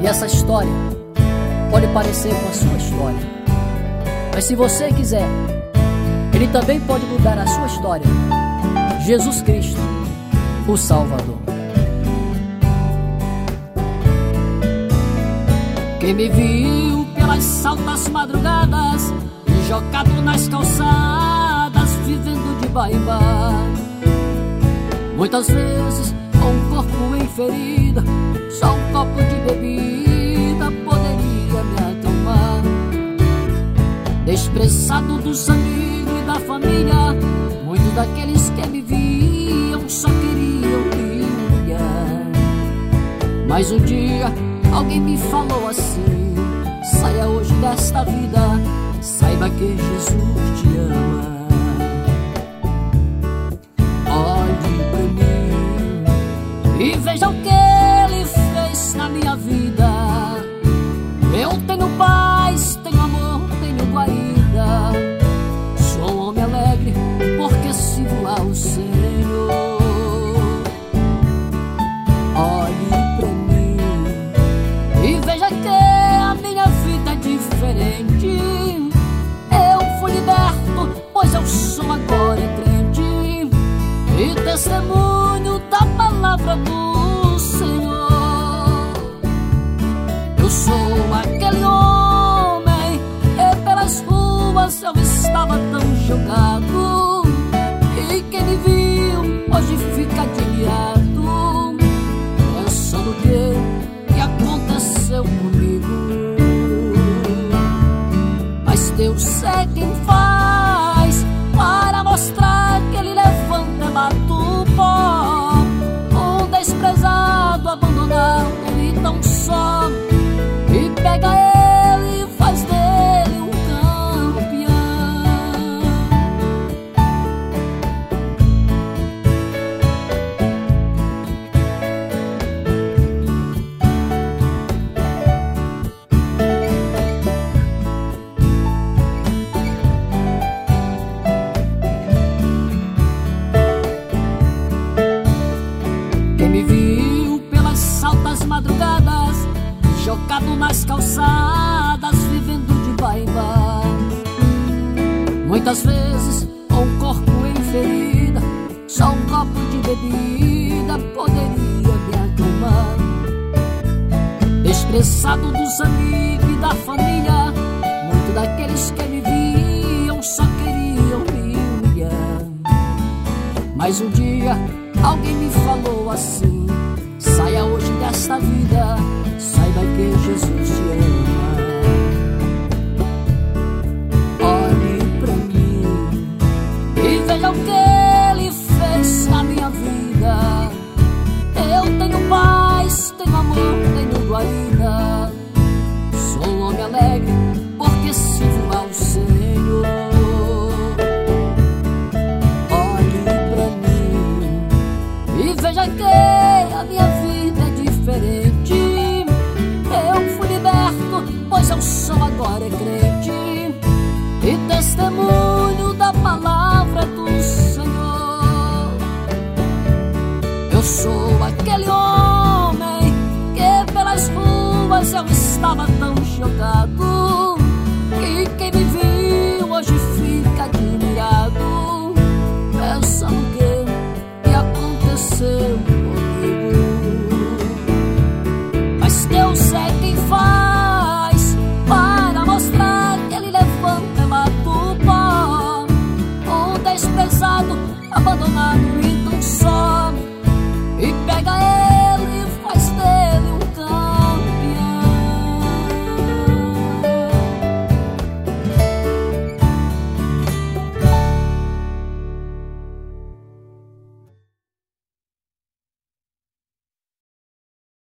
essa história pode parecer com a sua história, mas se você quiser, Ele também pode mudar a sua história. Jesus Cristo, o Salvador. Quem me viu pelas altas madrugadas, jogado nas calçadas, vivendo de baiba, muitas vezes com o corpo em ferida, só um copo de bebida poderia me acalmar. Desprezado dos amigos e da família, muitos daqueles que me viam só queriam me humilhar. Mas um dia alguém me falou assim: saia hoje desta vida, saiba que Jesus te ama. Olhe pra mim e veja o que Ele fez na minha vida. Eu tenho paz, tenho amor, tenho guarida. Sou um homem alegre porque sirvo ao Senhor. Olhe pra mim e veja que a minha vida é diferente. Eu fui liberto, pois eu sou agora crente e testemunho da palavra do Senhor. Eu sou aquele homem que pelas ruas eu estava tão jogado, e quem me viu hoje fica admirado, pensando que aconteceu comigo. Mas Deus é quem faz para mostrar que Ele levanta e mata o pó. Um desprezado, abandonado, Ele tão só, e pega ele e faz dele um campeão. Quem me viu pelas altas madrugadas, jogado nas calçadas, vivendo de baiba, muitas vezes com o corpo em ferida, só um copo de bebida poderia me acalmar. Desprezado dos amigos e da família, muitos daqueles que me viam só queriam me humilhar. Mas um dia alguém me falou assim: saia hoje desta vida, saiba que Jesus te ama. Olhe pra mim e veja o que Ele fez na minha vida. Eu tenho paz, tenho amor, tenho guarida. Sou um homem alegre porque sirvo ao Senhor. Olhe pra mim e veja que a minha vida é diferente. Eu fui liberto, pois eu sou agora crente e testemunho da palavra do Senhor. Eu sou aquele homem que pelas ruas eu estava tão jogado, e quem me viu hoje fica admirado, pensando que